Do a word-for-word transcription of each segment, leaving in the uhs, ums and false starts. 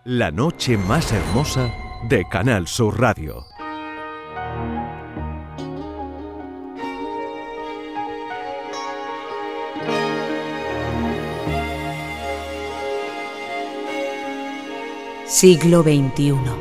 La noche más hermosa de Canal Sur Radio. Siglo veintiuno.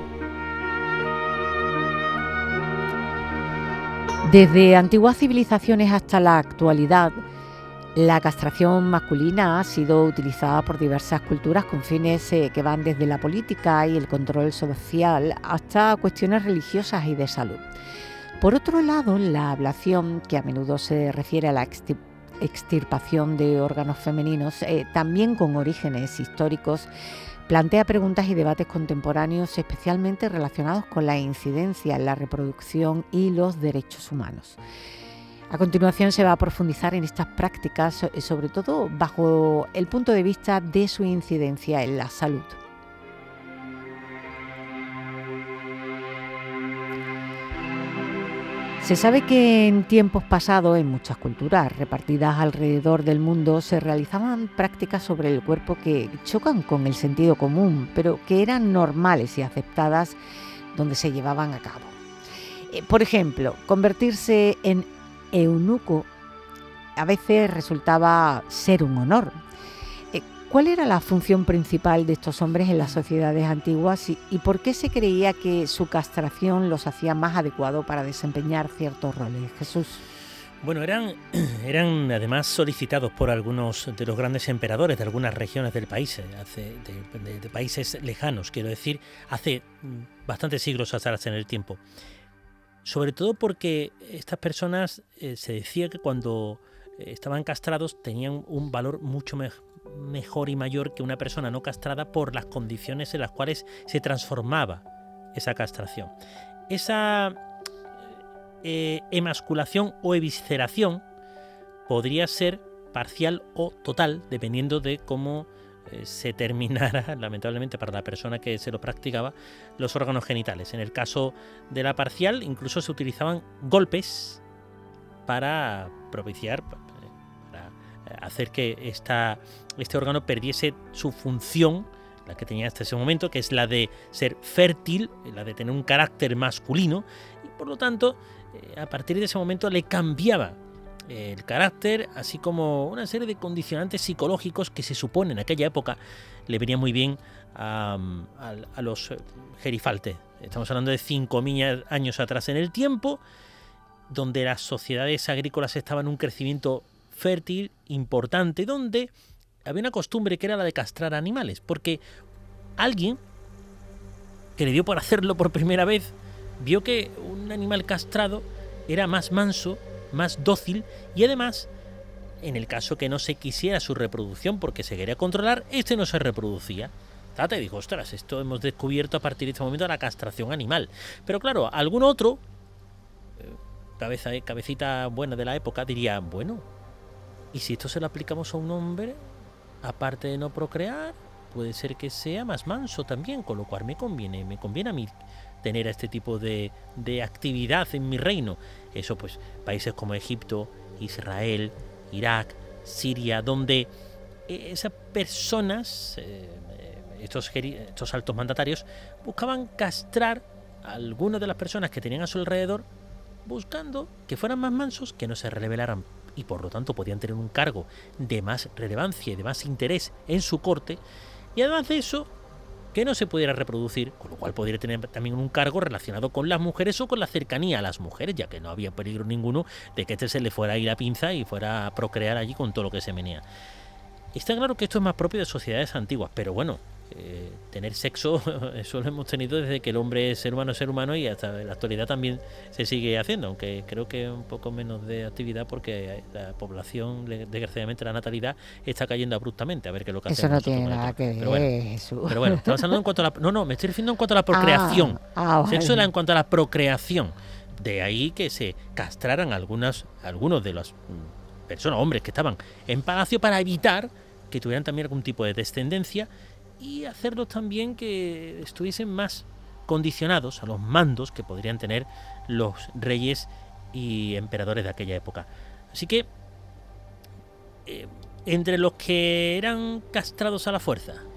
Desde antiguas civilizaciones hasta la actualidad, la castración masculina ha sido utilizada por diversas culturas con fines eh, que van desde la política y el control social hasta cuestiones religiosas y de salud. Por otro lado, la ablación, que a menudo se refiere a la extir- extirpación de órganos femeninos, eh, también con orígenes históricos, plantea preguntas y debates contemporáneos especialmente relacionados con la incidencia en la reproducción y los derechos humanos. A continuación se va a profundizar en estas prácticas, sobre todo bajo el punto de vista de su incidencia en la salud. Se sabe que en tiempos pasados, en muchas culturas repartidas alrededor del mundo, se realizaban prácticas sobre el cuerpo que chocan con el sentido común, pero que eran normales y aceptadas donde se llevaban a cabo. Eh, por ejemplo, convertirse en eunuco a veces resultaba ser un honor. Eh, ¿Cuál era la función principal de estos hombres en las sociedades antiguas y, y por qué se creía que su castración los hacía más adecuados para desempeñar ciertos roles? Jesús. Bueno, eran, eran además solicitados por algunos de los grandes emperadores de algunas regiones del país, hace, de, de, de países lejanos, quiero decir, hace bastantes siglos atrás en el tiempo. Sobre todo porque estas personas eh, se decía que cuando estaban castrados tenían un valor mucho me- mejor y mayor que una persona no castrada por las condiciones en las cuales se transformaba esa castración. Esa eh, emasculación o evisceración podría ser parcial o total, dependiendo de cómo eh, se terminara, lamentablemente para la persona que se lo practicaba, los órganos genitales. En el caso de la parcial, incluso se utilizaban golpes para propiciar, para hacer que esta, este órgano perdiese su función, la que tenía hasta ese momento, que es la de ser fértil, la de tener un carácter masculino, y por lo tanto, eh, a partir de ese momento le cambiaba el carácter, así como una serie de condicionantes psicológicos que se supone en aquella época le venía muy bien a, a, a los gerifaltes. Estamos hablando de cinco mil años atrás en el tiempo, donde las sociedades agrícolas estaban en un crecimiento fértil, importante, donde había una costumbre que era la de castrar animales, porque alguien que le dio por hacerlo por primera vez vio que un animal castrado era más manso, más dócil y además, en el caso que no se quisiera su reproducción porque se quería controlar, este no se reproducía. Tata y dijo, ostras, esto hemos descubierto a partir de este momento la castración animal. Pero claro, algún otro, cabeza, cabecita buena de la época, diría, bueno, ¿y si esto se lo aplicamos a un hombre? Aparte de no procrear, puede ser que sea más manso también, con lo cual me conviene, me conviene a mí tener este tipo de, de actividad en mi reino. Eso pues, países como Egipto, Israel, Irak, Siria, donde esas personas, eh, estos, estos altos mandatarios, buscaban castrar a algunas de las personas que tenían a su alrededor, buscando que fueran más mansos, que no se rebelaran y por lo tanto podían tener un cargo de más relevancia y de más interés en su corte, y además de eso, que no se pudiera reproducir, con lo cual podría tener también un cargo relacionado con las mujeres o con la cercanía a las mujeres, ya que no había peligro ninguno de que este se le fuera a ir a pinza y fuera a procrear allí con todo lo que se menea. Está claro que esto es más propio de sociedades antiguas, pero bueno, eh, tener sexo, eso lo hemos tenido desde que el hombre es ser humano es ser humano y hasta la actualidad también se sigue haciendo, aunque creo que un poco menos de actividad porque la población, desgraciadamente la natalidad está cayendo abruptamente, a ver qué es lo que eso hacemos. Eso no tiene nada que ver, pero bueno, Jesús. Pero bueno, estamos hablando en cuanto a la... No, no, me estoy refiriendo en cuanto a la procreación. Ah, ah, Sexo vale. era en cuanto a la procreación. De ahí que se castraran algunas, algunos de las personas, hombres que estaban en palacio para evitar que tuvieran también algún tipo de descendencia y hacerlos también que estuviesen más condicionados a los mandos que podrían tener los reyes y emperadores de aquella época. Así que, eh, entre los que eran castrados a la fuerza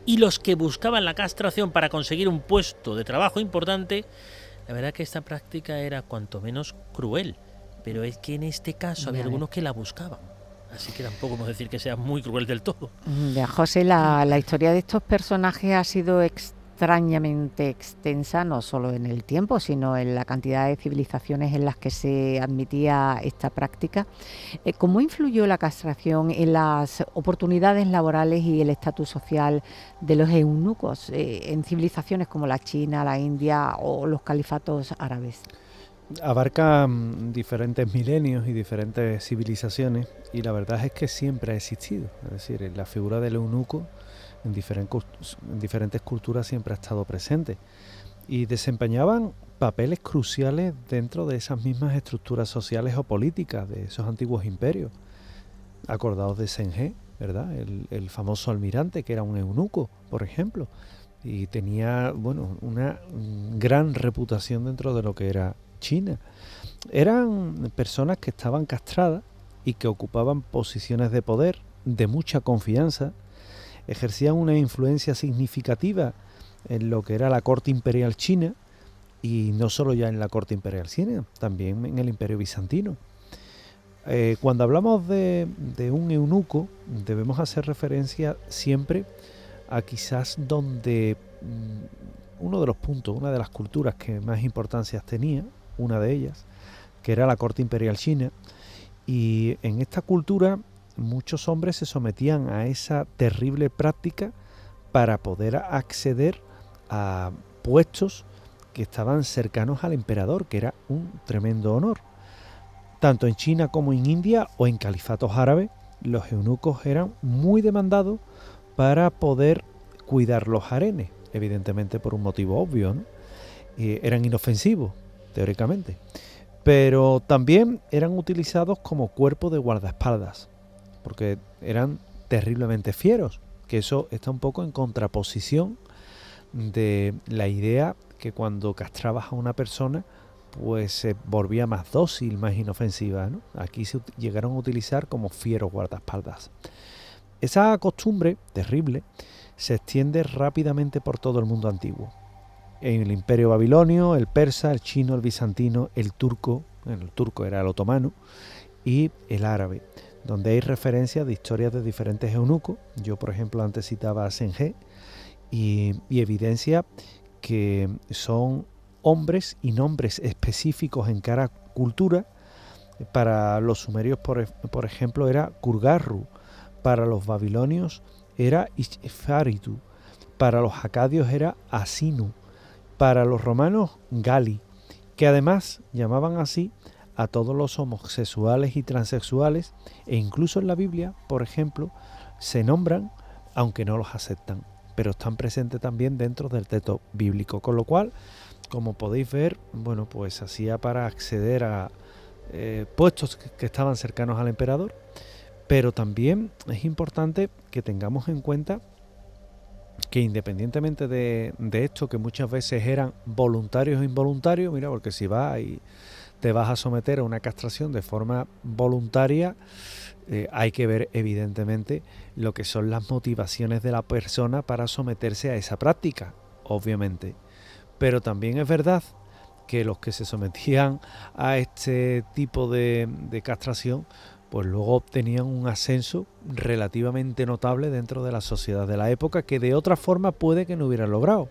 y los que buscaban la castración para conseguir un puesto de trabajo importante, la verdad que esta práctica era cuanto menos cruel, pero es que en este caso había algunos que la buscaban. Así que tampoco podemos decir que sea muy cruel del todo. Ya, José, la, la historia de estos personajes ha sido extrañamente extensa, no solo en el tiempo, sino en la cantidad de civilizaciones en las que se admitía esta práctica. Eh, ¿Cómo influyó la castración en las oportunidades laborales y el estatus social de los eunucos eh, en civilizaciones como la China, la India o los califatos árabes? Abarca um, diferentes milenios y diferentes civilizaciones, y la verdad es que siempre ha existido. Es decir, la figura del eunuco en, diferent, en diferentes culturas siempre ha estado presente y desempeñaban papeles cruciales dentro de esas mismas estructuras sociales o políticas de esos antiguos imperios. Acordaos de Zheng He, ¿verdad? El, el famoso almirante que era un eunuco, por ejemplo, y tenía, bueno, una gran reputación dentro de lo que era China. Eran personas que estaban castradas y que ocupaban posiciones de poder, de mucha confianza, ejercían una influencia significativa en lo que era la corte imperial china, y no solo ya en la corte imperial china, también en el imperio bizantino. Eh, cuando hablamos de, de un eunuco, debemos hacer referencia siempre a quizás donde mmm, uno de los puntos, una de las culturas que más importancia tenía, una de ellas, que era la corte imperial china, y en esta cultura muchos hombres se sometían a esa terrible práctica para poder acceder a puestos que estaban cercanos al emperador, que era un tremendo honor. Tanto en China como en India o en califatos árabes, los eunucos eran muy demandados para poder cuidar los harenes, evidentemente por un motivo obvio, ¿no? Eh, eran inofensivos, teóricamente, pero también eran utilizados como cuerpo de guardaespaldas, porque eran terriblemente fieros, que eso está un poco en contraposición de la idea que cuando castrabas a una persona pues se volvía más dócil, más inofensiva, ¿no? Aquí se llegaron a utilizar como fieros guardaespaldas. Esa costumbre terrible se extiende rápidamente por todo el mundo antiguo. En el imperio babilonio, el persa, el chino, el bizantino, el turco, bueno, el turco era el otomano, y el árabe, donde hay referencias de historias de diferentes eunucos. Yo, por ejemplo, antes citaba a Zheng He, y, y evidencia que son hombres y nombres específicos en cada cultura. Para los sumerios, por, por ejemplo, era Kurgarru, para los babilonios era Ishfaritu, para los acadios era Asinu, para los romanos Gali, que además llamaban así a todos los homosexuales y transexuales, e incluso en la Biblia, por ejemplo, se nombran, aunque no los aceptan, pero están presentes también dentro del texto bíblico, con lo cual, como podéis ver, bueno, pues hacía para acceder a eh, puestos que, que estaban cercanos al emperador, pero también es importante que tengamos en cuenta que independientemente de, de esto, que muchas veces eran voluntarios o involuntarios, mira, porque si vas y te vas a someter a una castración de forma voluntaria, eh, hay que ver evidentemente lo que son las motivaciones de la persona para someterse a esa práctica, obviamente. Pero también es verdad que los que se sometían a este tipo de, de castración, pues luego obtenían un ascenso relativamente notable dentro de la sociedad de la época, que de otra forma puede que no hubieran logrado.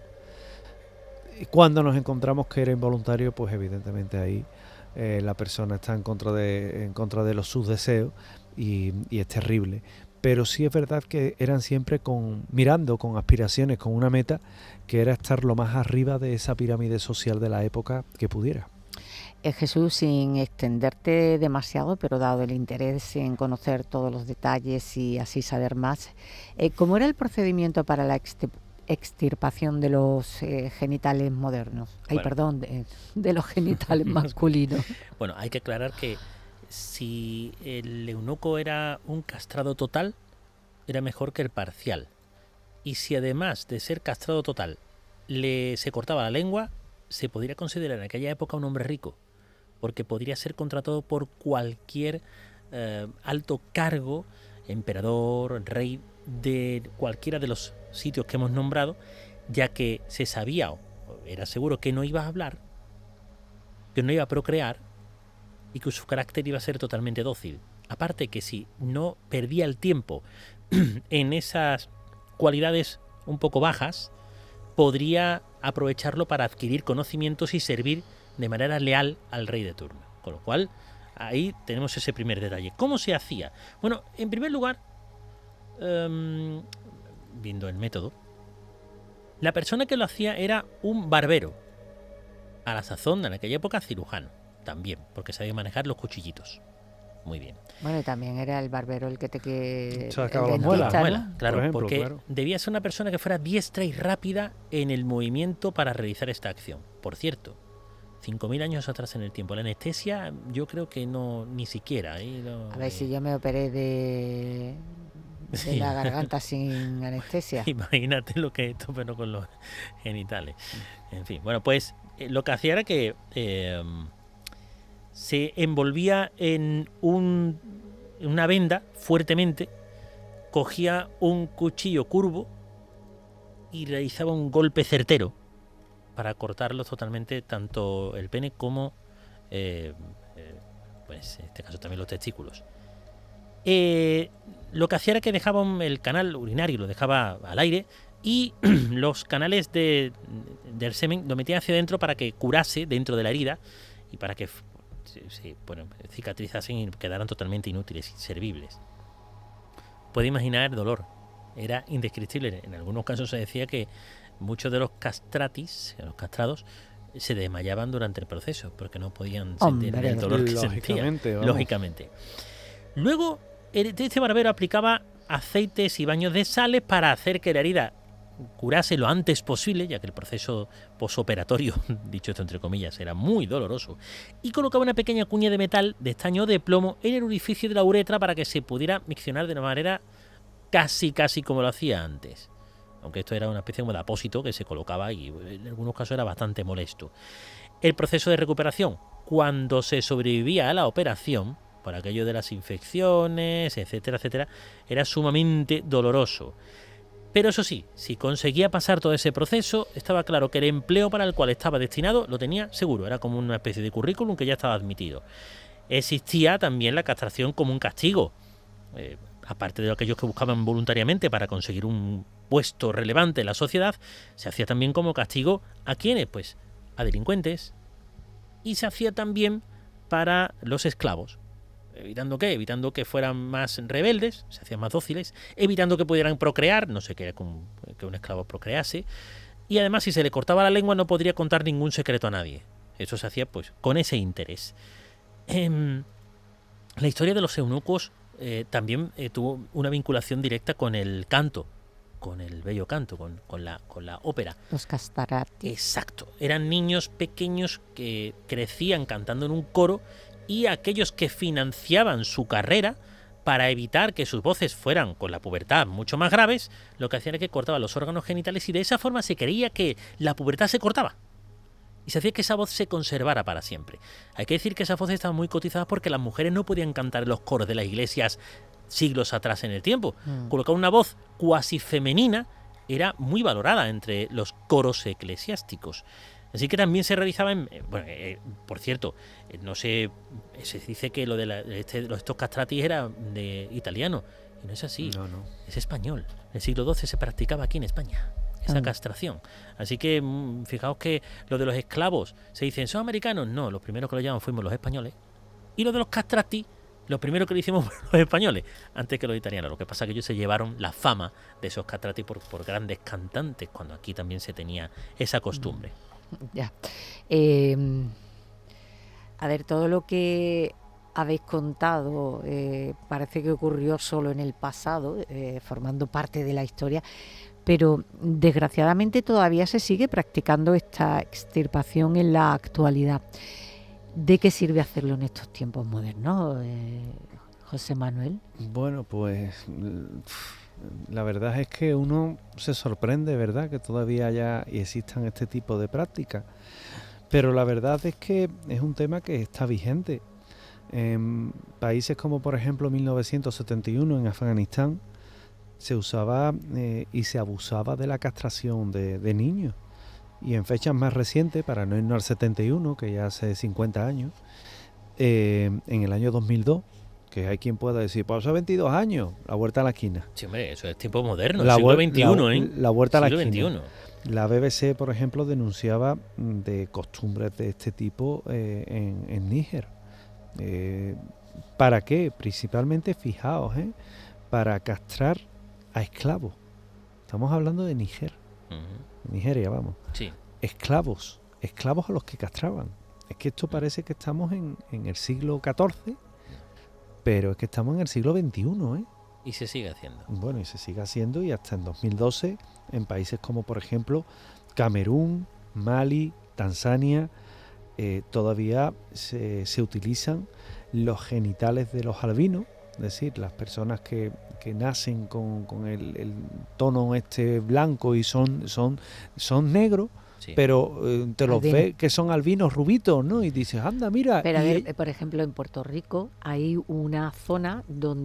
Cuando nos encontramos que era involuntario, pues evidentemente ahí eh, la persona está en contra de, en contra de los, sus deseos y, y es terrible. Pero sí es verdad que eran siempre con mirando, con aspiraciones, con una meta, que era estar lo más arriba de esa pirámide social de la época que pudiera. Jesús, sin extenderte demasiado, pero dado el interés en conocer todos los detalles y así saber más, eh, ¿cómo era el procedimiento para la extirpación de los eh, genitales modernos? Ay, bueno. perdón, de, de los genitales masculinos. Bueno, hay que aclarar que si el eunuco era un castrado total, era mejor que el parcial. Y si además de ser castrado total, le se cortaba la lengua, se podría considerar en aquella época un hombre rico, porque podría ser contratado por cualquier eh, alto cargo, emperador, rey, de cualquiera de los sitios que hemos nombrado, ya que se sabía, o era seguro, que no iba a hablar, que no iba a procrear y que su carácter iba a ser totalmente dócil. Aparte que si no perdía el tiempo en esas cualidades un poco bajas, podría aprovecharlo para adquirir conocimientos y servir de manera leal al rey de turno. Con lo cual, ahí tenemos ese primer detalle. ¿Cómo se hacía? Bueno, en primer lugar, um, viendo el método, la persona que lo hacía era un barbero. A la sazón, en aquella época, cirujano. También, porque sabía manejar los cuchillitos. Muy bien. Bueno, y también era el barbero el que te que Se acaba el la muela. dentista, Muela, ¿no? claro, Por ejemplo, porque claro. debía ser una persona que fuera diestra y rápida en el movimiento para realizar esta acción. Por cierto, cinco mil años atrás en el tiempo, la anestesia yo creo que no, ni siquiera. ¿eh? No, A ver eh, si yo me operé de, de Sí. la garganta sin anestesia. Imagínate lo que es esto, pero con los genitales. En fin, bueno, pues eh, lo que hacía era que eh, se envolvía en un, en una venda fuertemente, cogía un cuchillo curvo y realizaba un golpe certero para cortarlos totalmente, tanto el pene como, eh, eh, pues en este caso también los testículos. Eh, lo que hacía era que dejaba el canal urinario, lo dejaba al aire, y los canales de, del semen lo metía hacia adentro para que curase dentro de la herida y para que se, se, bueno, cicatrizasen y quedaran totalmente inútiles, inservibles. Puede imaginar el dolor, era indescriptible. En algunos casos se decía que muchos de los castratis, los castrados, se desmayaban durante el proceso porque no podían sentir Hombre, el dolor que sentían. lógicamente, vamos. Lógicamente. Luego, este barbero aplicaba aceites y baños de sales para hacer que la herida curase lo antes posible, ya que el proceso posoperatorio, dicho esto entre comillas, era muy doloroso, y colocaba una pequeña cuña de metal de estaño o de plomo en el orificio de la uretra para que se pudiera miccionar de una manera casi casi como lo hacía antes. Aunque esto era una especie como de apósito que se colocaba y en algunos casos era bastante molesto. El proceso de recuperación, cuando se sobrevivía a la operación, por aquello de las infecciones, etcétera, etcétera, era sumamente doloroso. Pero eso sí, si conseguía pasar todo ese proceso, estaba claro que el empleo para el cual estaba destinado lo tenía seguro, era como una especie de currículum que ya estaba admitido. Existía también la castración como un castigo, eh, aparte de aquellos que buscaban voluntariamente para conseguir un puesto relevante en la sociedad, se hacía también como castigo a quienes, pues, a delincuentes, y se hacía también para los esclavos. ¿Evitando qué? Evitando que fueran más rebeldes, se hacían más dóciles, evitando que pudieran procrear, no sé qué, que un esclavo procrease, y además si se le cortaba la lengua no podría contar ningún secreto a nadie. Eso se hacía pues con ese interés. Eh, la historia de los eunucos eh, también eh, tuvo una vinculación directa con el canto, con el bello canto, con, con, la, con la ópera. Los castrati. Exacto, eran niños pequeños que crecían cantando en un coro, y aquellos que financiaban su carrera para evitar que sus voces fueran con la pubertad mucho más graves, lo que hacían era que cortaban los órganos genitales y de esa forma se creía que la pubertad se cortaba y se hacía que esa voz se conservara para siempre. Hay que decir que esas voces estaban muy cotizadas porque las mujeres no podían cantar en los coros de las iglesias siglos atrás en el tiempo. Mm. Colocar una voz cuasi femenina era muy valorada entre los coros eclesiásticos. Así que también se realizaba en... Bueno, eh, por cierto, eh, no sé, se dice que lo de la, este, los, estos castratis era de italiano, y no es así, no, no. es español. En el siglo doce se practicaba aquí en España, esa Ah. castración. Así que mmm, fijaos que lo de los esclavos, se dicen, ¿son americanos? No, los primeros que lo llaman fuimos los españoles. Y lo de los castratis, lo primero que lo hicimos fueron los españoles, antes que los italianos. Lo que pasa es que ellos se llevaron la fama de esos castratis por, por grandes cantantes, cuando aquí también se tenía esa costumbre. Ya. Eh, a ver, todo lo que habéis contado eh, parece que ocurrió solo en el pasado, eh, formando parte de la historia, pero desgraciadamente todavía se sigue practicando esta extirpación en la actualidad. ¿De qué sirve hacerlo en estos tiempos modernos, eh, José Manuel? Bueno, pues la verdad es que uno se sorprende, ¿verdad?, que todavía haya y existan este tipo de prácticas. Pero la verdad es que es un tema que está vigente. En países como, por ejemplo, mil novecientos setenta y uno en Afganistán, se usaba eh, y se abusaba de la castración de, de niños. Y en fechas más recientes, para no irnos al setenta y uno, que ya hace cincuenta años, eh, en el año dos mil dos, que hay quien pueda decir, pues hace veintidós años, la vuelta a la esquina. Sí, hombre, eso es tiempo moderno, la siglo veintiuno, la, ¿eh? La vuelta siglo a la esquina. veintiuno. La B B C, por ejemplo, denunciaba de costumbres de este tipo eh, en, en Níger. Eh, ¿Para qué? Principalmente, fijaos, ¿eh? para castrar a esclavos. Estamos hablando de Níger. Uh-huh. Nigeria, vamos. Sí. Esclavos. Esclavos a los que castraban. Es que esto parece que estamos en, en el siglo catorce, pero es que estamos en el siglo veintiuno, ¿eh? Y se sigue haciendo. Bueno, y se sigue haciendo, y hasta en dos mil doce, en países como, por ejemplo, Camerún, Mali, Tanzania, eh, todavía se, se utilizan los genitales de los albinos, es decir, las personas que, que nacen con, con el, el tono este blanco y son, son, son negros. Sí. Pero eh, te los ves que son albinos rubitos, ¿no? Y dices, anda, mira. Pero a y... ver, por ejemplo, en Puerto Rico hay una zona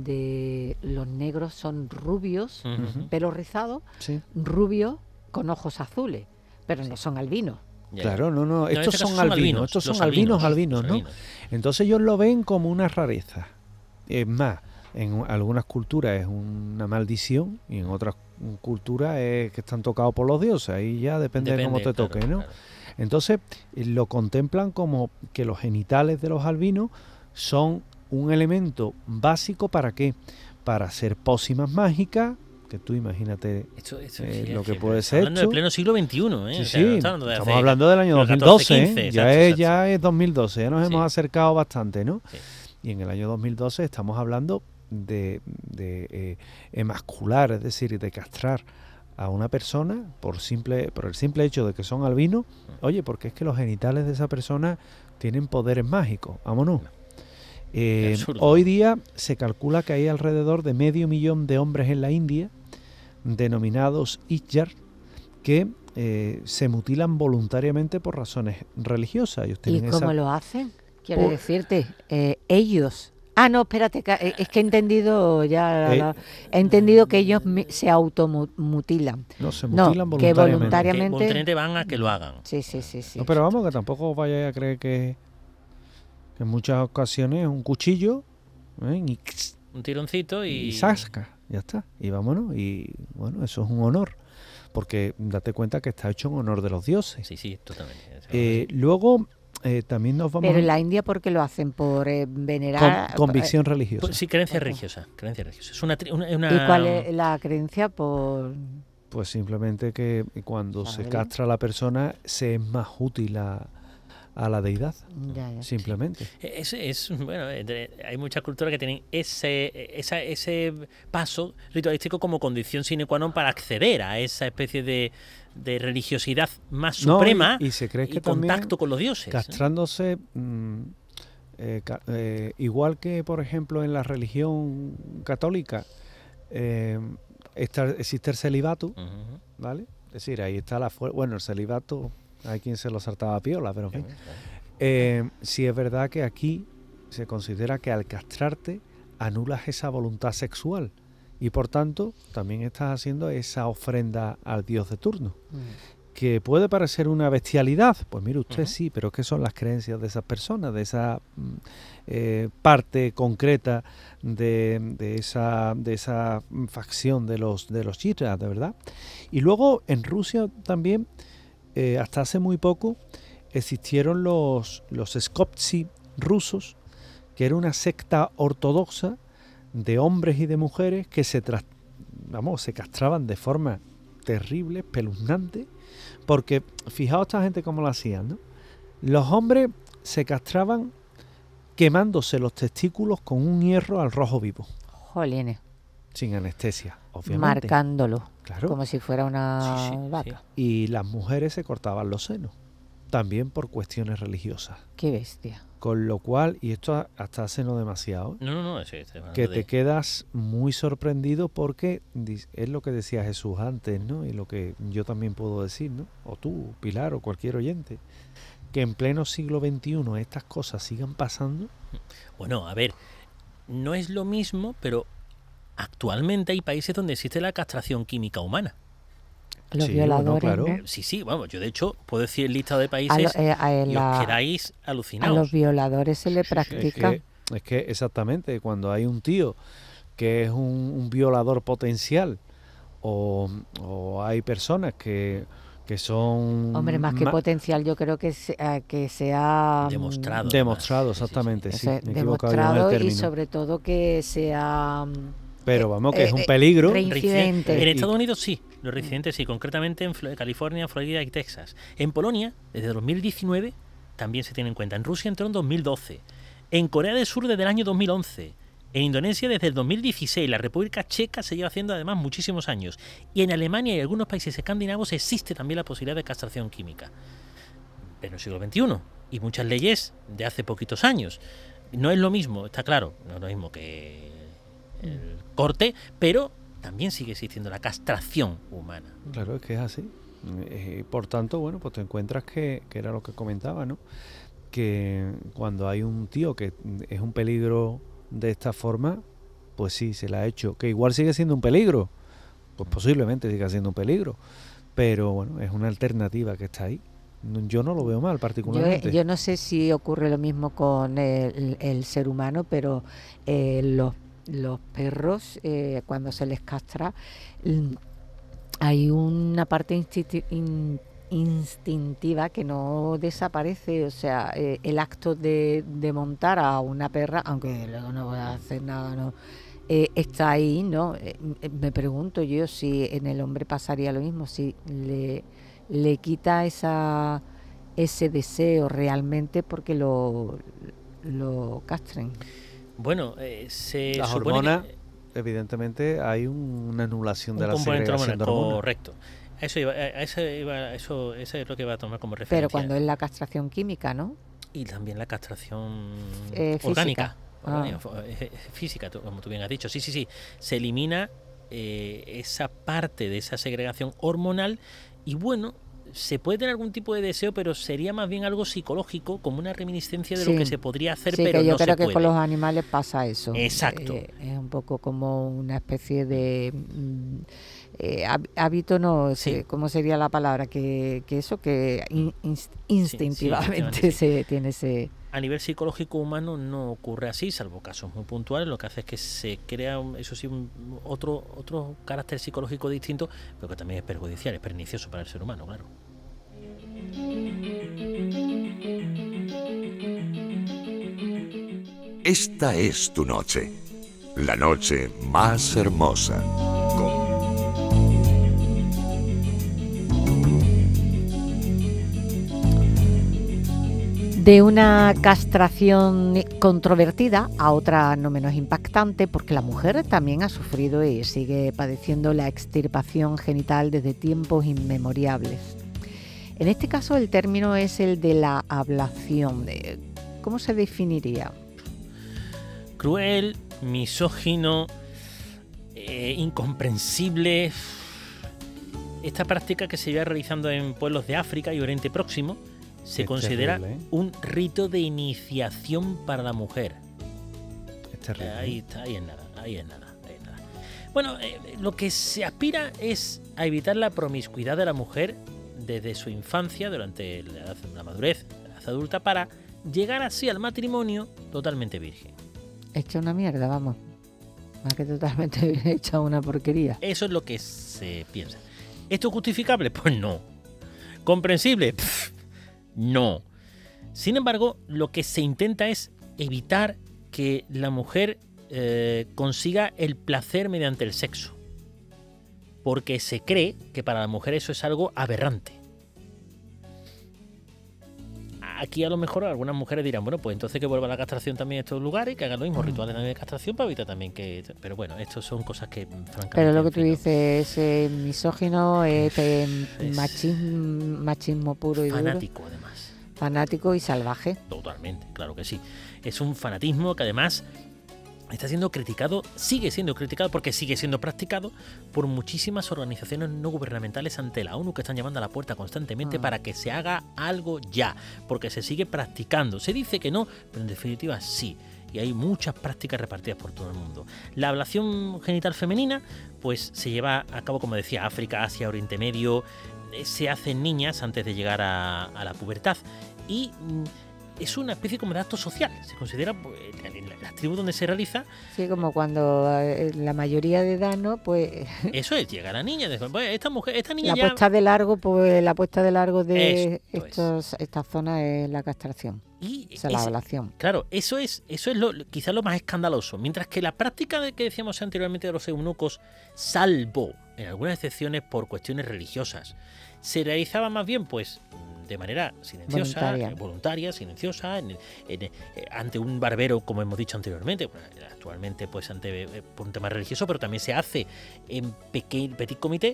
donde los negros son rubios, uh-huh. pelo rizado, sí. rubios con ojos azules, pero sí. no son albinos. Yeah. Claro, no, no, estos no, este son, son albinos, estos son albinos, albinos, albinos, ¿no? Albinos. Entonces ellos lo ven como una rareza. Es más, en algunas culturas es una maldición y en otras culturas es que están tocados por los dioses. Ahí ya depende, depende de cómo te claro, toque, ¿no? Claro. Entonces lo contemplan como que los genitales de los albinos son un elemento básico. ¿Para qué? Para hacer pócimas mágicas, que tú imagínate esto, esto, eh, sí, lo que puede ser. Hablando del pleno siglo veintiuno, ¿eh? Sí, o sea, sí. No estamos, de estamos hablando del año dos mil doce, catorce, quince, ¿eh? exacto, ya, es, exacto. ya es dos mil doce, ya nos sí. hemos acercado bastante, ¿no? Sí. Y en el año dos mil doce estamos hablando de, de eh, emascular, es decir, de castrar a una persona por simple por el simple hecho de que son albinos. Oye, porque es que los genitales de esa persona tienen poderes mágicos. Vámonos. Eh, hoy día se calcula que hay alrededor de medio millón de hombres en la India, denominados Iyar, que eh, se mutilan voluntariamente por razones religiosas. Ellos ¿Y cómo esa... lo hacen? Quiero por... decirte, eh, ellos... Ah, no, espérate, es que he entendido ya, eh, he entendido que ellos se automutilan. No, se mutilan no, voluntariamente. Que voluntariamente... Que voluntariamente van a que lo hagan. Sí, sí, sí. sí. No, pero vamos, que tampoco vayáis a creer que, que en muchas ocasiones un cuchillo, ¿eh? y, un tironcito y... Y sasca, ya está, y vámonos. Y bueno, eso es un honor, porque date cuenta que está hecho en honor de los dioses. Sí, sí, totalmente. Eh, luego... Eh, también nos vamos pero en la India, ¿por qué lo hacen? ¿Por eh, venerar? Con, convicción religiosa. Pues, sí, creencia okay. religiosa, creencia religiosa. Es una, una, una... ¿Y cuál es la creencia? Por Pues simplemente que cuando ¿Sabe? se castra a la persona se es más útil a, a la deidad. Ya, ya. Simplemente. Es, es bueno, hay muchas culturas que tienen ese esa, ese paso ritualístico como condición sine qua non para acceder a esa especie de de religiosidad más suprema no, y, y, se cree que y contacto con los dioses. Castrándose, ¿eh? mmm, eh, ca, eh, igual que, por ejemplo, en la religión católica eh, está, existe el celibato, uh-huh. ¿vale? Es decir, ahí está la fuerza. Bueno, el celibato, hay quien se lo saltaba a piola, pero en fin. Eh, sí es verdad que aquí se considera que al castrarte anulas esa voluntad sexual. Y por tanto, también estás haciendo esa ofrenda al dios de turno. Mm. Que puede parecer una bestialidad. Pues mire usted, uh-huh. sí, pero ¿qué son las creencias de esas personas? De esa eh, parte concreta de, de, esa, de esa facción de los de los Yitras, de verdad. Y luego en Rusia también, eh, hasta hace muy poco, existieron los, los Skoptsi rusos, que era una secta ortodoxa de hombres y de mujeres que se tras, vamos, se castraban de forma terrible, espeluznante, porque fijaos esta gente cómo lo hacían, ¿no? Los hombres se castraban quemándose los testículos con un hierro al rojo vivo. Jolines. Sin anestesia, obviamente. Marcándolo, claro. Como si fuera una sí, sí, vaca. Sí. Y las mujeres se cortaban los senos, también por cuestiones religiosas. Qué bestia. Con lo cual, y esto hasta hace no demasiado, no, no, no, sí, que de... te quedas muy sorprendido porque es lo que decía Jesús antes, ¿no? Y lo que yo también puedo decir, ¿no? O tú, Pilar, o cualquier oyente, que en pleno siglo veintiuno estas cosas sigan pasando. Bueno, a ver, no es lo mismo, pero actualmente hay países donde existe la castración química humana. Los Sí, violadores, bueno, claro. ¿no? Sí, sí, vamos, yo de hecho puedo decir el listado de países A, lo- eh, a y la- os quedáis a alucinados. los violadores se le Sí, sí, practica. Es que, es que exactamente, cuando hay un tío que es un, un violador potencial o, o hay personas que, que son Hombre, más que ma- potencial, yo creo que, se- eh, que sea mm, Demostrado. demostrado, además. Sí, sí, sí. exactamente, sí, eso es me he equivocado yo en el demostrado y término. sobre todo que sea mm, Pero eh, vamos, que es eh, un eh, peligro. rein- Incidente. En Y- Estados Unidos sí, los reincidentes sí, concretamente en Flo- California, Florida y Texas. En Polonia, desde dos mil diecinueve, también se tiene en cuenta. En Rusia entró en dos mil doce. En Corea del Sur desde el año dos mil once. En Indonesia desde el dos mil dieciséis. La República Checa se lleva haciendo además muchísimos años. Y en Alemania y algunos países escandinavos existe también la posibilidad de castración química. En el siglo veintiuno. Y muchas leyes de hace poquitos años. No es lo mismo, está claro, no es lo mismo que el corte, pero también sigue existiendo la castración humana. Claro, es que es así. Eh, por tanto, bueno, pues te encuentras que, que era lo que comentaba, ¿no? Que cuando hay un tío que es un peligro de esta forma, pues sí, se la ha hecho. Que igual sigue siendo un peligro, pues posiblemente siga siendo un peligro, pero bueno, es una alternativa que está ahí. No- Yo no lo veo mal Yo, particularmente. yo no sé si ocurre lo mismo con el, el ser humano, pero eh, los, los perros, eh, cuando se les castra, mm, hay una parte instinti- in- instintiva que no desaparece. O sea, eh, el acto de, de montar a una perra, aunque luego no voy a hacer nada, no, eh, está ahí, ¿no? Eh, m- me pregunto yo si en el hombre pasaría lo mismo, si le, le quita esa ese deseo realmente porque lo, lo castren. Bueno, eh, se Las supone hormonas, que evidentemente, hay un- una anulación de un la componente segregación de hormonal, hormonas. correcto. A Eso iba, a eso iba, eso, eso es lo que iba a tomar como referencia. Pero cuando es la castración química, ¿no? Y también la castración Eh, física. orgánica, Ah. orgánica, fo- eh, física, tú- como tú bien has dicho. Sí, sí, sí. Se elimina eh, esa parte de esa segregación hormonal y bueno, se puede tener algún tipo de deseo, pero sería más bien algo psicológico, como una reminiscencia de Sí. lo que se podría hacer, Sí, pero que yo no creo se que puede. con los animales pasa eso. Exacto. Eh, es un poco como una especie de mm, eh, hab- hábito, no sé Sí. cómo sería la palabra, que, que eso que in- inst- instintivamente instintivamente, sí. se tiene ese... A nivel psicológico humano no ocurre así, salvo casos muy puntuales. Lo que hace es que se crea, un- eso sí, un- otro, otro carácter psicológico distinto, pero que también es perjudicial, es pernicioso para el ser humano, claro. Esta es tu noche, la noche más hermosa. Con De una castración controvertida a otra no menos impactante, porque la mujer también ha sufrido y sigue padeciendo la extirpación genital desde tiempos inmemoriales. En este caso el término es el de la ablación. Eh, ¿Cómo se definiría? Cruel, misógino, eh, incomprensible. Esta práctica que se lleva realizando en pueblos de África y Oriente Próximo se Es considera terrible, ¿eh? un rito de iniciación para la mujer. Es terrible. Ahí está, ahí es nada, ahí es nada, ahí es nada. Bueno, eh, lo que se aspira es a evitar la promiscuidad de la mujer desde su infancia, durante la, edad, la madurez, la edad adulta, para llegar así al matrimonio totalmente virgen. Hecha una mierda, vamos. Más que totalmente hecha una porquería. Eso es lo que se piensa. ¿Esto es justificable? Pues no. ¿Comprensible? Pff, no. Sin embargo, lo que se intenta es evitar que la mujer eh, consiga el placer mediante el sexo. Porque se cree que para la mujer eso es algo aberrante. Aquí a lo mejor algunas mujeres dirán, bueno, pues entonces que vuelva la castración también en estos lugares, que hagan los mismos rituales también de castración para evitar también que... Pero bueno, esto son cosas que francamente... Pero lo que en tú fin, no. dices es eh, misógino, es, eh, Es- machismo, machismo puro y duro, Fanático, además. fanático y salvaje. Totalmente, claro que sí. Es un fanatismo que además está siendo criticado, sigue siendo criticado porque sigue siendo practicado por muchísimas organizaciones no gubernamentales ante la ONU que están llamando a la puerta constantemente Ah. para que se haga algo ya, porque se sigue practicando. Se dice que no, pero en definitiva sí. y hay muchas prácticas repartidas por todo el mundo. La ablación genital femenina pues se lleva a cabo, como decía, África, Asia, Oriente Medio, eh, se hace en niñas antes de llegar a, a la pubertad y mm, es una especie como de acto social, se considera pues, en las tribus donde se realiza. Sí, como cuando eh, la mayoría de edad, ¿no? Pues eso es, llega la niña, pues, esta mujer, esta niña la ya... puesta de largo, pues la puesta de largo de Esto estos, esta zona es la castración. Y o sea, la es, ablación. Claro, eso es, eso es lo, quizás lo más escandaloso. Mientras que la práctica de que decíamos anteriormente de los eunucos, salvo en algunas excepciones por cuestiones religiosas, se realizaba más bien, pues, de manera silenciosa, voluntaria, eh, voluntaria silenciosa, en, en, eh, ante un barbero, como hemos dicho anteriormente, bueno, actualmente, pues, ante eh, por un tema religioso, pero también se hace en pequeño, petit comité.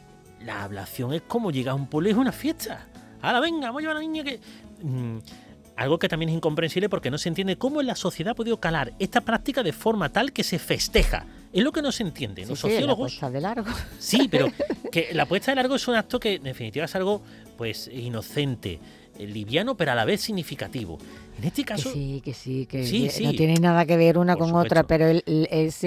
La ablación es como llegar a un pueblo y es una fiesta. ¡Hala, venga, vamos a llevar a la niña que... Mm, algo que también es incomprensible porque no se entiende cómo en la sociedad ha podido calar esta práctica de forma tal que se festeja. Es lo que no se entiende. Los sí, sociólogos... Sí, la puesta de largo. Sí, pero que la puesta de largo es un acto que en definitiva es algo pues inocente, liviano, pero a la vez significativo. En este caso... Que sí, que sí, que sí, sí. no tiene nada que ver una Por con supuesto. otra, pero el, el,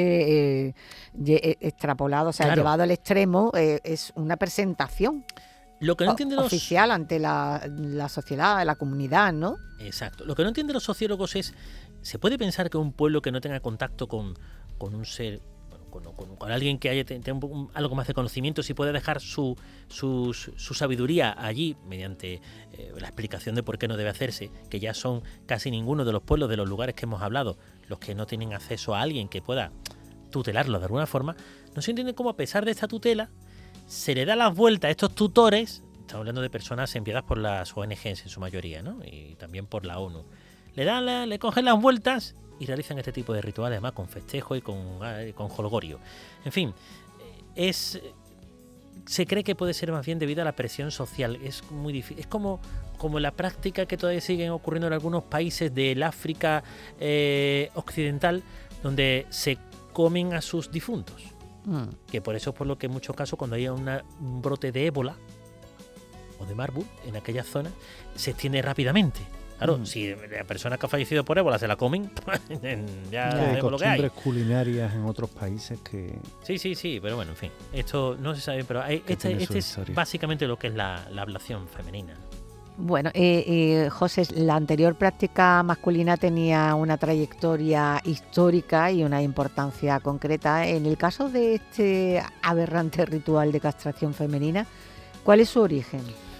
ese eh, extrapolado, o sea, Claro. llevado al extremo, eh, es una presentación. Lo que no entienden los... oficial ante la, la sociedad, la comunidad, ¿no? Exacto. Lo que no entienden los sociólogos es, ¿se puede pensar que un pueblo que no tenga contacto con, con un ser, bueno, con, con, con alguien que haya tenga un, un, algo más de conocimiento, si puede dejar su, su, su sabiduría allí mediante eh, la explicación de por qué no debe hacerse, que ya son casi ninguno de los pueblos de los lugares que hemos hablado los que no tienen acceso a alguien que pueda tutelarlo de alguna forma? No se entiende cómo, a pesar de esta tutela, se le da las vueltas a estos tutores. Estamos hablando de personas enviadas por las O N Ges en su mayoría, ¿no? Y también por la ONU. Le dan, la, le cogen las vueltas y realizan este tipo de rituales, además con festejo y con, con jolgorio. En fin, es se cree que puede ser más bien debido a la presión social. Es muy difícil. Es como, como la práctica que todavía siguen ocurriendo en algunos países del África eh, occidental, donde se comen a sus difuntos. Mm. Que por eso es por lo que en muchos casos cuando hay una, un brote de ébola o de Marburg en aquella zona se extiende rápidamente. Claro, mm. si la persona que ha fallecido por ébola se la comen, ya hay vemos lo que hay. Costumbres culinarias en otros países que... Sí, sí, sí, pero bueno, en fin, esto no se sabe, pero hay, este, este es básicamente lo que es la, la ablación femenina. Bueno, eh, eh, José, la anterior práctica masculina tenía una trayectoria histórica y una importancia concreta. En el caso de este aberrante ritual de castración femenina, ¿cuál es su origen?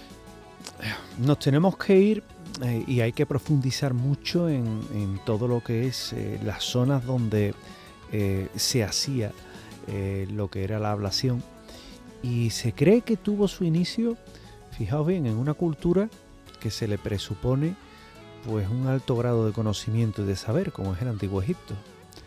Nos tenemos que ir eh, y hay que profundizar mucho en, en todo lo que es eh, las zonas donde eh, se hacía eh, lo que era la ablación. Y se cree que tuvo su inicio, fijaos bien, en una cultura que se le presupone pues un alto grado de conocimiento y de saber, como es el Antiguo Egipto.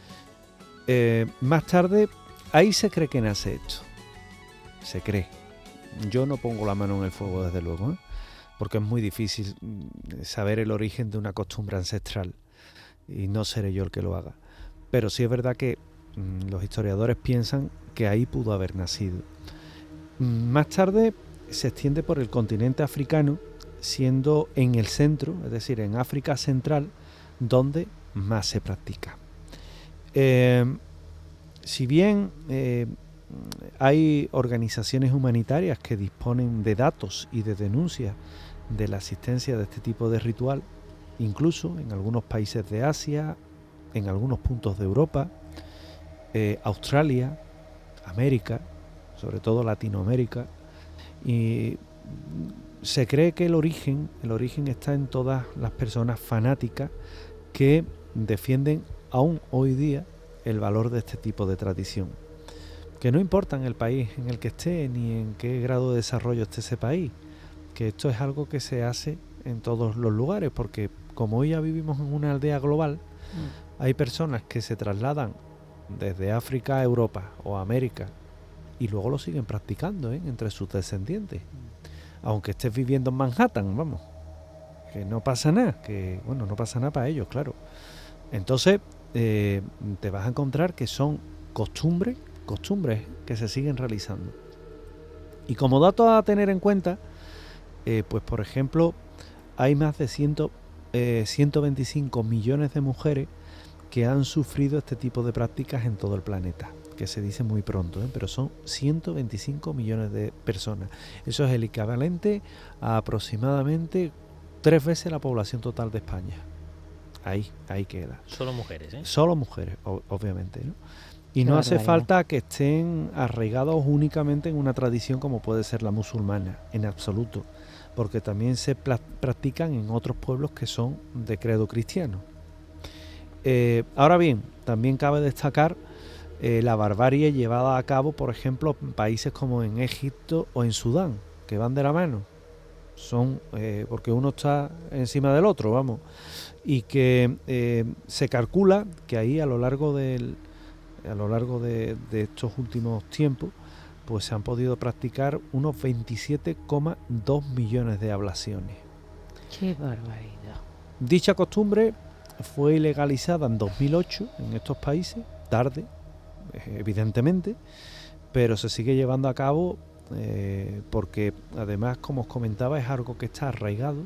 Eh, más tarde, ahí se cree que nace esto. Se cree. Yo no pongo la mano en el fuego, desde luego, ¿eh? Porque es muy difícil saber el origen de una costumbre ancestral y no seré yo el que lo haga. Pero sí es verdad que mmm, los historiadores piensan que ahí pudo haber nacido. Más tarde se extiende por el continente africano, siendo en el centro, es decir, en África Central, donde más se practica. Eh, si bien eh, hay organizaciones humanitarias que disponen de datos y de denuncias de la existencia de este tipo de ritual, incluso en algunos países de Asia, en algunos puntos de Europa, eh, Australia, América, sobre todo Latinoamérica, y se cree que el origen, el origen está en todas las personas fanáticas que defienden aún hoy día el valor de este tipo de tradición. Que no importa en el país en el que esté ni en qué grado de desarrollo esté ese país, que esto es algo que se hace en todos los lugares, porque como hoy ya vivimos en una aldea global, mm. hay personas que se trasladan desde África a Europa o a América y luego lo siguen practicando, ¿eh? entre sus descendientes. Aunque estés viviendo en Manhattan, vamos, que no pasa nada, que bueno, no pasa nada para ellos, claro. Entonces, eh, te vas a encontrar que son costumbres, costumbres que se siguen realizando. Y como dato a tener en cuenta, eh, pues por ejemplo, hay más de cien, eh, ciento veinticinco millones de mujeres que han sufrido este tipo de prácticas en todo el planeta, que se dice muy pronto, ¿eh? Pero son ciento veinticinco millones de personas. Eso es el equivalente a aproximadamente tres veces la población total de España. Ahí, ahí queda. Solo mujeres, ¿eh? Solo mujeres, o- obviamente, ¿no? Y Qué no hace barbaridad. falta que estén arraigados únicamente en una tradición como puede ser la musulmana, en absoluto, porque también se pla- practican en otros pueblos que son de credo cristiano. Eh, ahora bien, también cabe destacar eh, la barbarie llevada a cabo, por ejemplo, en países como en Egipto o en Sudán, que van de la mano. Son eh, porque uno está encima del otro, vamos, y que eh, se calcula que ahí a lo largo del a lo largo de, de estos últimos tiempos, pues se han podido practicar unos veintisiete coma dos millones de ablaciones. Qué barbaridad. Dicha costumbre fue ilegalizada en dos mil ocho en estos países, tarde, eh, evidentemente, pero se sigue llevando a cabo eh, porque además, como os comentaba, es algo que está arraigado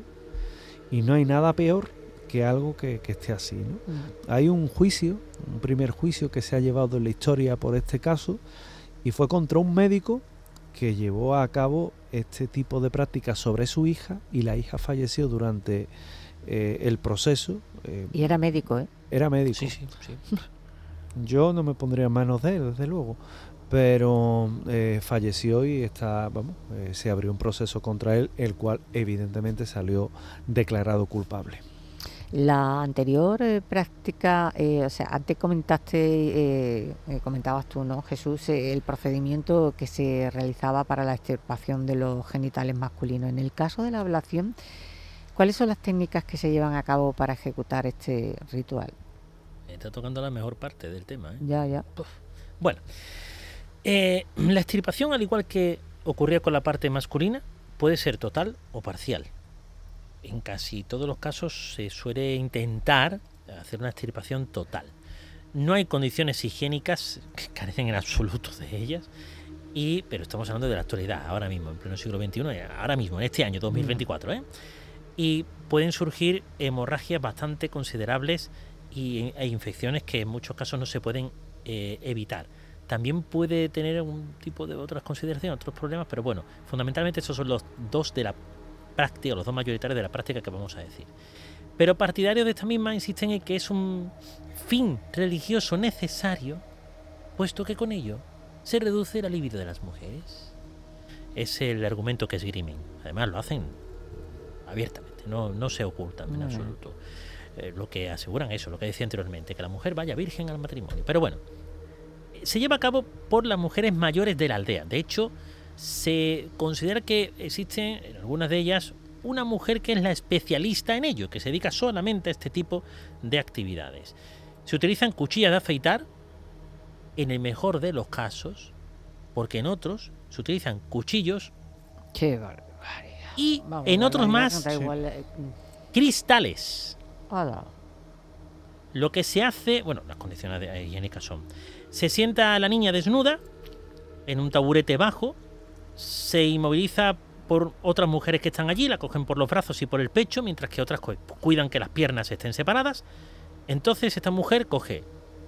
y no hay nada peor que algo que, que esté así, ¿no? Mm. Hay un juicio, un primer juicio que se ha llevado en la historia por este caso y fue contra un médico que llevó a cabo este tipo de prácticas sobre su hija y la hija falleció durante eh, el proceso. eh, Y era médico, ¿eh? era médico. Sí, sí, sí. Yo no me pondría en manos de él, desde luego, pero eh, falleció y está, vamos, eh, se abrió un proceso contra él, el cual evidentemente salió declarado culpable. La anterior eh, práctica, eh, o sea, antes comentaste, eh, eh, comentabas tú, ¿no, Jesús? Eh, el procedimiento que se realizaba para la extirpación de los genitales masculinos. En el caso de la ablación, ¿cuáles son las técnicas que se llevan a cabo para ejecutar este ritual? Está tocando la mejor parte del tema, ¿eh? Ya, ya. Bueno, eh, la extirpación, al igual que ocurría con la parte masculina, puede ser total o parcial. En casi todos los casos se suele intentar hacer una extirpación total. No hay condiciones higiénicas, que carecen en absoluto de ellas, y, pero estamos hablando de la actualidad, ahora mismo, en pleno siglo veintiuno, ahora mismo, en este año dos mil veinticuatro, ¿eh? Y pueden surgir hemorragias bastante considerables y, e infecciones que en muchos casos no se pueden eh, evitar. También puede tener algún tipo de otras consideraciones, otros problemas, pero bueno, fundamentalmente esos son los dos de la práctica, los dos mayoritarios de la práctica que vamos a decir. Pero partidarios de esta misma insisten en que es un fin religioso necesario, puesto que con ello se reduce la libido de las mujeres. Es el argumento que esgrimen. Además lo hacen abiertamente, no, no se ocultan en Muy bien. absoluto. Eh, lo que aseguran eso, lo que decía anteriormente, que la mujer vaya virgen al matrimonio. Pero bueno, se lleva a cabo por las mujeres mayores de la aldea. De hecho, se considera que existe en algunas de ellas una mujer que es la especialista en ello, que se dedica solamente a este tipo de actividades. Se utilizan cuchillas de afeitar, en el mejor de los casos, porque en otros se utilizan cuchillos Qué barbaridad. y Vamos, en otros barbaridad, más da igual, eh, cristales. hala. Lo que se hace, bueno, las condiciones de- higiénicas son: se sienta a la niña desnuda en un taburete bajo, se inmoviliza por otras mujeres que están allí, la cogen por los brazos y por el pecho, mientras que otras cu- cuidan que las piernas estén separadas. Entonces esta mujer coge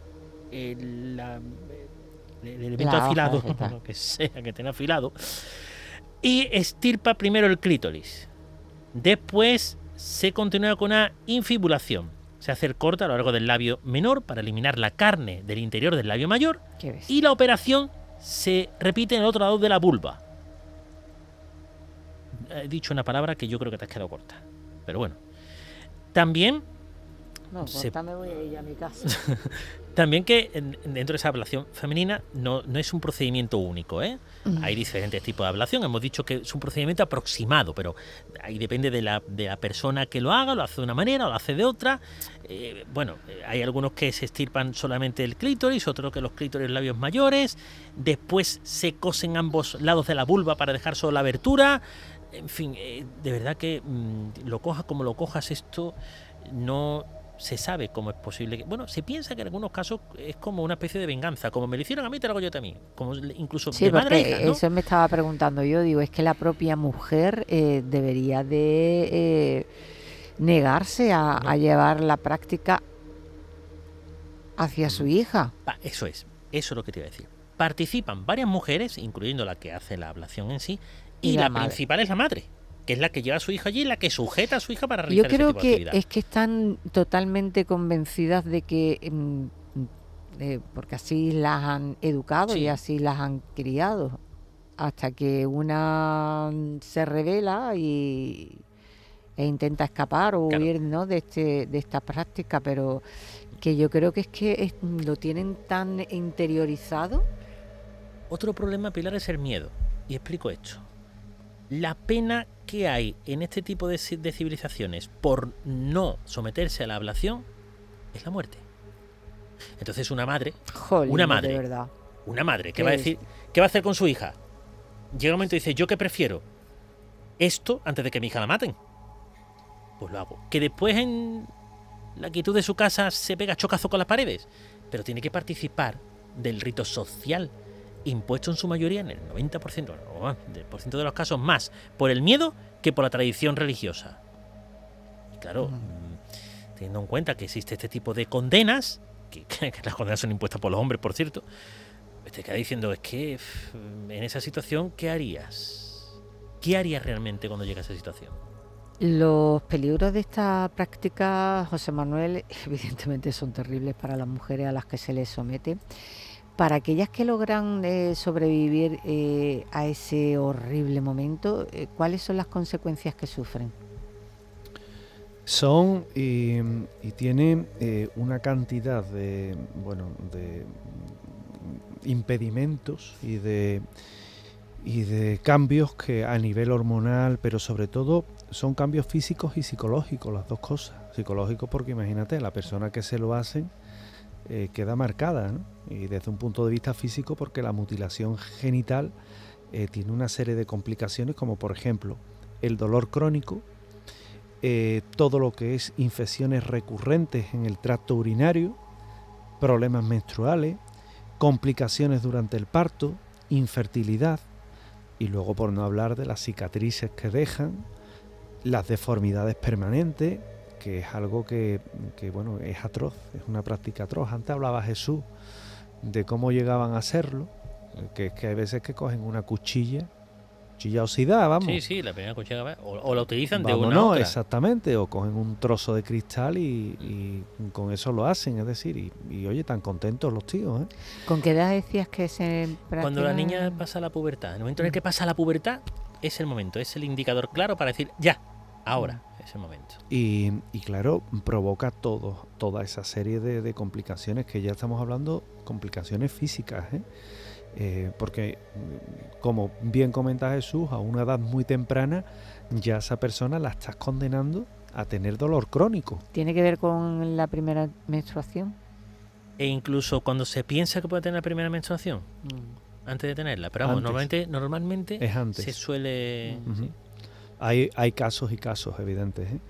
el, la- el elemento La hoja afilado, esta. lo que sea que tenga afilado, y estirpa primero el clítoris. Después se continúa con una infibulación. Se hace el corte a lo largo del labio menor para eliminar la carne del interior del labio mayor, Qué bestia. y la operación se repite en el otro lado de la vulva. He dicho una palabra que yo creo que te has quedado corta, pero bueno. También, No, se- pues me voy a ir a mi casa. también que en- dentro de esa ablación femenina no, no es un procedimiento único, ¿eh? Hay diferentes tipos de ablación. Hemos dicho que es un procedimiento aproximado, pero ahí depende de la, de la persona que lo haga, lo hace de una manera o lo hace de otra. Eh, bueno, eh, hay algunos que se estirpan solamente el clítoris, otros que los clítoris labios mayores. Después se cosen ambos lados de la vulva para dejar solo la abertura. En fin, eh, de verdad que mmm, lo cojas como lo cojas, esto no se sabe cómo es posible que, bueno, se piensa que en algunos casos es como una especie de venganza, como me lo hicieron a mí, te lo hago yo también, como incluso Sí, de madre a porque hija, ¿no? eso me estaba preguntando yo, digo, es que la propia mujer eh, debería de eh, negarse a, No. a llevar la práctica hacia su hija. Pa, eso es, eso es lo que te iba a decir. Participan varias mujeres, incluyendo la que hace la ablación en sí, y, y la, la principal es la madre, que es la que lleva a su hija allí, la que sujeta a su hija para realizar Yo creo ese tipo que de actividad. Es que están totalmente convencidas de que, eh, porque así las han educado, sí, y así las han criado, hasta que una se revela y e intenta escapar o claro. huir, ¿no?, de este de esta práctica, pero que yo creo que es que es, lo tienen tan interiorizado. Otro problema, Pilar, es el miedo, y explico esto. La pena que hay en este tipo de, de civilizaciones por no someterse a la ablación es la muerte. Entonces una madre, Jolín, una madre, de verdad. una madre, ¿qué va a decir? ¿Qué va a hacer con su hija? Llega un momento y dice, ¿yo qué prefiero? Esto antes de que mi hija la maten. Pues lo hago. Que después en la quietud de su casa se pega chocazo con las paredes, pero tiene que participar del rito social, impuesto en su mayoría en el noventa por ciento, no, por ciento de los casos más por el miedo que por la tradición religiosa. Y claro, mm. teniendo en cuenta que existe este tipo de condenas, que, que las condenas son impuestas por los hombres, por cierto, te queda diciendo, es que en esa situación, ¿qué harías? ¿Qué harías realmente cuando llega a esa situación? Los peligros de esta práctica, José Manuel, evidentemente son terribles para las mujeres a las que se les somete. Para aquellas que logran eh, sobrevivir eh, a ese horrible momento, eh, ¿cuáles son las consecuencias que sufren? Son y, y tienen eh, una cantidad de, bueno, de impedimentos y de y de cambios que a nivel hormonal, pero sobre todo son cambios físicos y psicológicos, las dos cosas. Psicológicos porque imagínate, la persona que se lo hacen eh, queda marcada, ¿no? Y desde un punto de vista físico porque la mutilación genital eh, tiene una serie de complicaciones como por ejemplo el dolor crónico, eh, todo lo que es infecciones recurrentes en el tracto urinario, problemas menstruales, complicaciones durante el parto, infertilidad, y luego por no hablar de las cicatrices que dejan, las deformidades permanentes, que es algo que, que bueno, es atroz, es una práctica atroz. Antes hablaba Jesús de cómo llegaban a hacerlo, que es que hay veces que cogen una cuchilla, cuchilla oxidada, vamos. Sí, sí, la primera cuchilla, o, o la utilizan vamos, de una no, otra. Exactamente, o cogen un trozo de cristal y, y con eso lo hacen, es decir, y, y oye, tan contentos los tíos, ¿eh? ¿Con qué edad decías que se practica? Cuando la niña pasa la pubertad, en el momento en el que pasa la pubertad, es el momento, es el indicador claro para decir, ya, ahora es el momento. Y, y claro, provoca todo, toda esa serie de, de complicaciones que ya estamos hablando, complicaciones físicas, ¿eh? Eh, porque, como bien comenta Jesús, a una edad muy temprana ya esa persona la estás condenando a tener dolor crónico. ¿Tiene que ver con la primera menstruación? E incluso cuando se piensa que puede tener la primera menstruación, mm. antes de tenerla, pero vamos, normalmente, normalmente es antes. Se suele... Uh-huh. ¿sí? Hay, hay casos y casos evidentes, ¿eh?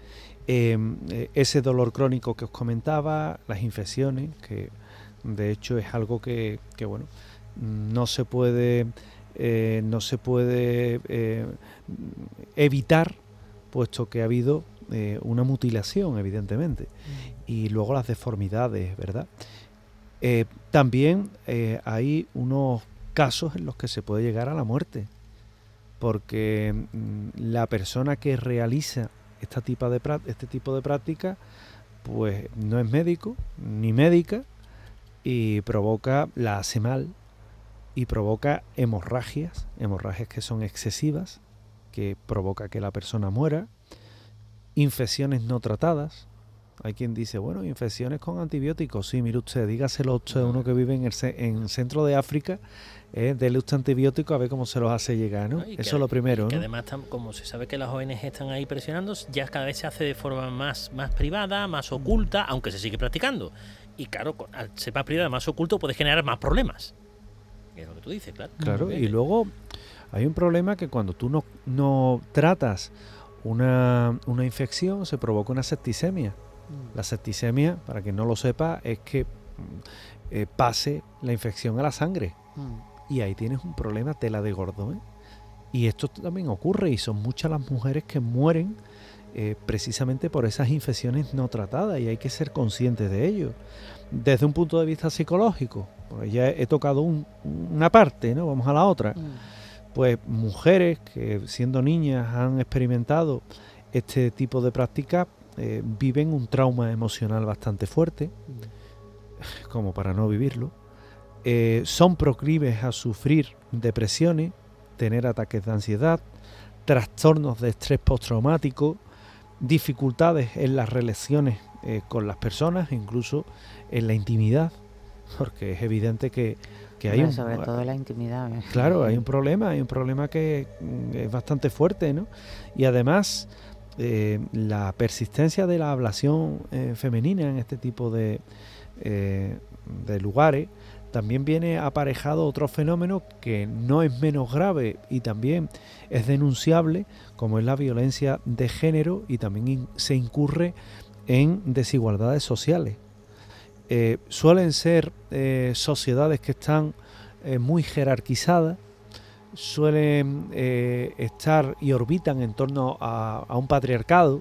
Eh, ese dolor crónico que os comentaba, las infecciones, que de hecho es algo que, que bueno, no se puede eh, no se puede eh, evitar, puesto que ha habido eh, una mutilación, evidentemente, y luego las deformidades, ¿verdad? Eh, también eh, hay unos casos en los que se puede llegar a la muerte, porque mm, la persona que realiza esta tipo de este tipo de práctica pues no es médico ni médica y provoca, la hace mal y provoca hemorragias, hemorragias que son excesivas, que provoca que la persona muera, infecciones no tratadas. Hay quien dice, bueno, infecciones con antibióticos. Sí, mire usted, dígaselo usted a uno que vive en el en centro de África, eh, dele usted antibióticos a ver cómo se los hace llegar, ¿no? No, eso es lo primero, que ¿no? Además, como se sabe que las O N G están ahí presionando, ya cada vez se hace de forma más, más privada, más oculta, aunque se sigue practicando. Y claro, al ser más privada, más oculto, puede generar más problemas. Es lo que tú dices, claro. Claro, y luego hay un problema que cuando tú no, no tratas una, una infección, se provoca una septicemia. La septicemia, para quien no lo sepa, es que eh, pase la infección a la sangre. Mm. Y ahí tienes un problema tela de gordo, ¿eh? Y esto también ocurre y son muchas las mujeres que mueren eh, precisamente por esas infecciones no tratadas, y hay que ser conscientes de ello. Desde un punto de vista psicológico, pues ya he tocado un, una parte, ¿no? Vamos a la otra. Mm. Pues mujeres que siendo niñas han experimentado este tipo de prácticas eh, viven un trauma emocional bastante fuerte, mm. como para no vivirlo. Eh, son proclives a sufrir depresiones, tener ataques de ansiedad, trastornos de estrés postraumático, dificultades en las relaciones eh, con las personas, incluso en la intimidad, porque es evidente que, que hay bueno, un... sobre todo la intimidad. ¿eh? Claro, hay un problema, hay un problema que es bastante fuerte, ¿no? Y además eh, la persistencia de la ablación eh, femenina en este tipo de, eh, de lugares también viene aparejado otro fenómeno que no es menos grave y también es denunciable, como es la violencia de género, y también in- se incurre en desigualdades sociales. Eh, suelen ser eh, sociedades que están eh, muy jerarquizadas, suelen eh, estar y orbitan en torno a, a un patriarcado,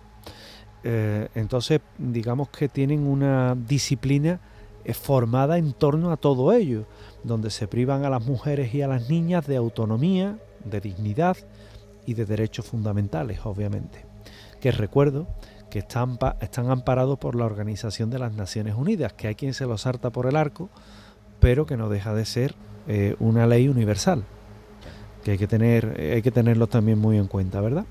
eh, entonces digamos que tienen una disciplina formada en torno a todo ello, donde se privan a las mujeres y a las niñas de autonomía, de dignidad y de derechos fundamentales, obviamente, que recuerdo que están, están amparados por la Organización de las Naciones Unidas, que hay quien se los salta por el arco, pero que no deja de ser eh, una ley universal, que hay que tener, hay que tenerlo también muy en cuenta, ¿verdad?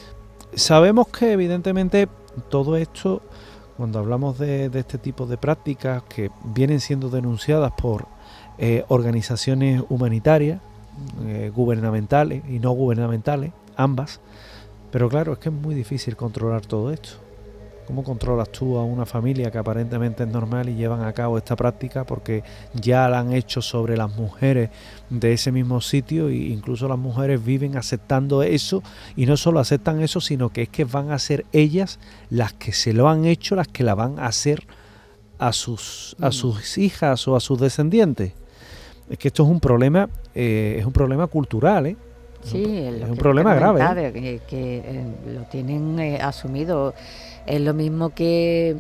Sabemos que evidentemente todo esto, cuando hablamos de, de este tipo de prácticas que vienen siendo denunciadas por eh, organizaciones humanitarias, eh, gubernamentales y no gubernamentales, ambas, pero claro, es que es muy difícil controlar todo esto. ¿Cómo controlas tú a una familia que aparentemente es normal y llevan a cabo esta práctica porque ya la han hecho sobre las mujeres de ese mismo sitio, e incluso las mujeres viven aceptando eso, y no solo aceptan eso, sino que es que van a ser ellas las que se lo han hecho, las que la van a hacer a sus, a sus hijas o a sus descendientes? Es que esto es un problema, eh, es un problema cultural, ¿eh? Sí, es un, es un problema grave, ¿eh? que, que eh, lo tienen eh, asumido. Es lo mismo que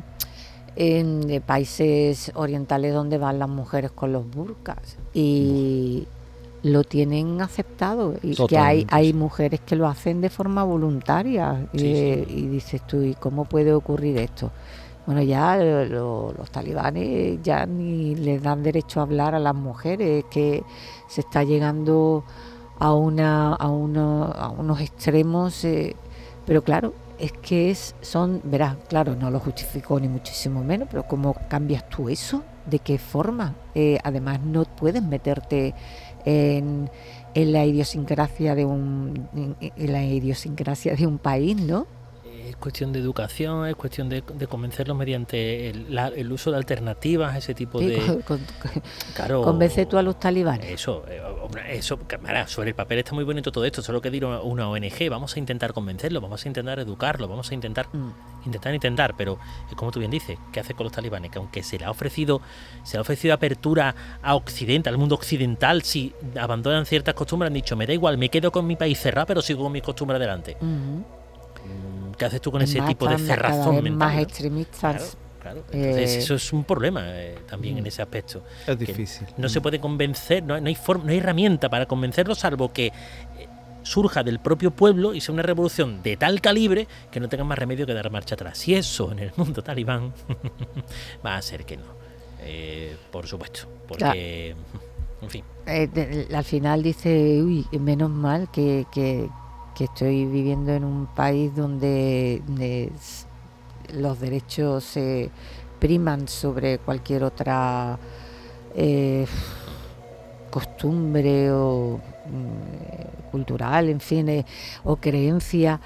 en eh, países orientales donde van las mujeres con los burkas y no. lo tienen aceptado, y Totalmente. que hay hay mujeres que lo hacen de forma voluntaria, sí, eh, sí. y dices tú, ¿y cómo puede ocurrir esto? Bueno, ya lo, los talibanes ya ni les dan derecho a hablar a las mujeres, que se está llegando a una a, uno, a unos extremos, eh, pero claro, es que es, son, verás, claro, no lo justifico ni muchísimo menos, pero ¿cómo cambias tú eso? ¿De qué forma? Eh, además, no puedes meterte en, en la idiosincrasia de un en, en la idiosincrasia de un país, ¿no? Es cuestión de educación, es cuestión de, de convencerlos mediante el, la, el uso de alternativas, ese tipo sí, de... Con, con, claro, convence tú a los talibanes. Eso, eso, mira, sobre el papel está muy bonito todo esto, solo que dir una, una O N G, vamos a intentar convencerlo, vamos a intentar educarlo, vamos a intentar, mm. intentar, intentar, pero como tú bien dices, ¿qué hace con los talibanes? Que aunque se le ha ofrecido, se le ha ofrecido apertura a Occidente, al mundo occidental, si abandonan ciertas costumbres, han dicho, me da igual, me quedo con mi país cerrado, pero sigo con mis costumbres adelante. Mm-hmm. ¿Qué haces tú con ese más, tipo de cerrazón mental? Más ¿no? extremistas. Claro, claro. Entonces eh, eso es un problema eh, también mm, en ese aspecto. Es difícil. No mm. se puede convencer, no, no hay forma, no hay herramienta para convencerlo, salvo que eh, surja del propio pueblo y sea una revolución de tal calibre que no tenga más remedio que dar marcha atrás. Y eso en el mundo talibán va a ser que no. Eh, por supuesto. Porque, claro. En fin. Eh, de, al final dice, uy, menos mal que... que que estoy viviendo en un país donde de, los derechos se eh, priman sobre cualquier otra eh, costumbre o eh, cultural, en fin, eh, o creencia.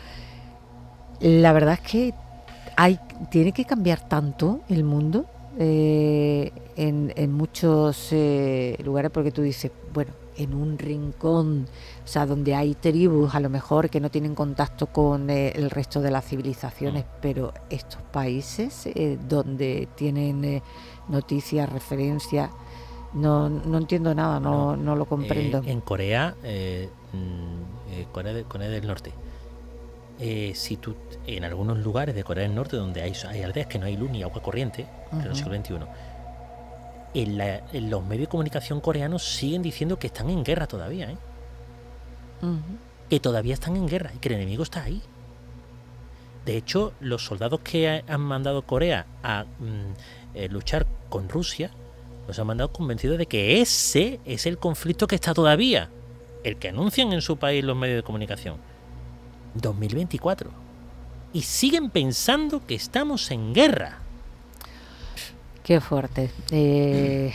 La verdad es que hay tiene que cambiar tanto el mundo eh, en, en muchos eh, lugares, porque tú dices, bueno, en un rincón, o sea, donde hay tribus a lo mejor que no tienen contacto con eh, el resto de las civilizaciones, mm. pero estos países eh, donde tienen eh, noticias, referencias, no no entiendo nada, no, no, no lo comprendo. Eh, en Corea, eh, eh, Corea, de, Corea del Norte, eh, si tú en algunos lugares de Corea del Norte donde hay, hay aldeas que no hay luz ni agua corriente, uh-huh. en el siglo veintiuno, en, la, en los medios de comunicación coreanos siguen diciendo que están en guerra todavía, ¿eh? Uh-huh. Que todavía están en guerra y que el enemigo está ahí. De hecho, los soldados que han mandado Corea a mm, eh, luchar con Rusia, los han mandado convencidos de que ese es el conflicto que está todavía, el que anuncian en su país los medios de comunicación. dos mil veinticuatro. Y siguen pensando que estamos en guerra. Qué fuerte. Eh...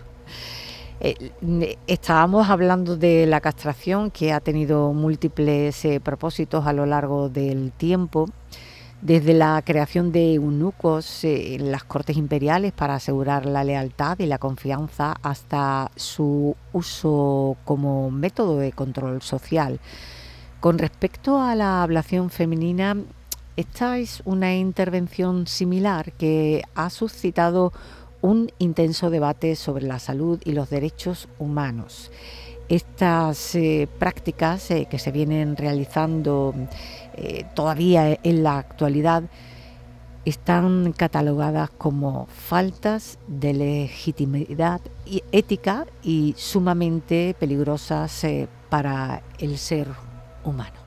Eh, estábamos hablando de la castración, que ha tenido múltiples eh, propósitos a lo largo del tiempo, desde la creación de eunucos eh, en las cortes imperiales para asegurar la lealtad y la confianza, hasta su uso como método de control social. Con respecto a la ablación femenina, esta es una intervención similar que ha suscitado un intenso debate sobre la salud y los derechos humanos. Estas eh, prácticas eh, que se vienen realizando eh, todavía en la actualidad están catalogadas como faltas de legitimidad y ética y sumamente peligrosas eh, para el ser humano.